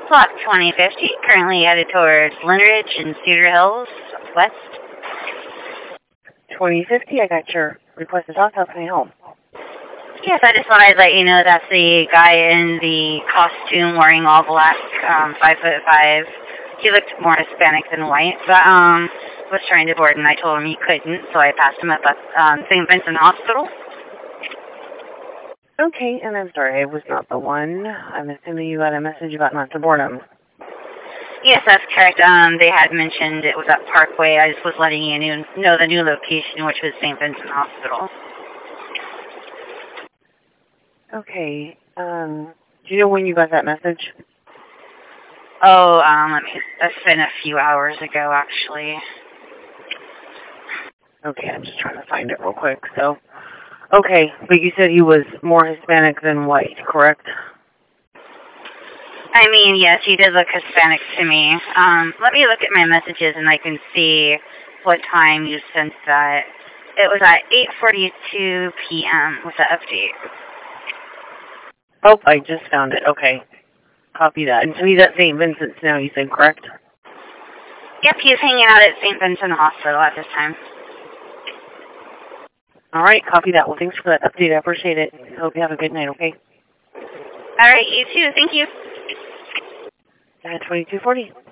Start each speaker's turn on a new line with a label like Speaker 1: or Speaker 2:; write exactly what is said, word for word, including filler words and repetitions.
Speaker 1: Block twenty fifty, currently headed towards Lynridge and Cedar Hills, west.
Speaker 2: twenty fifty, I got your request to talk. How can I help?
Speaker 1: Yes, I just thought I'd let you know that's the guy in the costume wearing all black, um, five foot five. He looked more Hispanic than white, but um, was trying to board, and I told him he couldn't, so I passed him up at um, Saint Vincent Hospital.
Speaker 2: Okay, and I'm sorry, I was not the one. I'm assuming you got a message about not to board him.
Speaker 1: Yes, that's correct. Um, they had mentioned it was at Parkway. I just was letting you knew, know the new location, which was Saint Vincent Hospital.
Speaker 2: Okay, um, do you know when you got that message?
Speaker 1: Oh, um, let me, that's been a few hours ago, actually.
Speaker 2: Okay, I'm just trying to find it real quick, so. Okay, but you said he was more Hispanic than white, correct?
Speaker 1: I mean, yes, he did look Hispanic to me. Um, let me look at my messages and I can see what time you sent that. It was at eight forty-two p m with the update.
Speaker 2: Oh, I just found it. Okay. Copy that. And so he's at Saint Vincent's now, you said, correct?
Speaker 1: Yep, he's hanging out at Saint Vincent Hospital at this time.
Speaker 2: All right, copy that. Well, thanks for that update. I appreciate it. Hope you have a good night, okay?
Speaker 1: All right, you too. Thank you.
Speaker 2: twenty-two forty.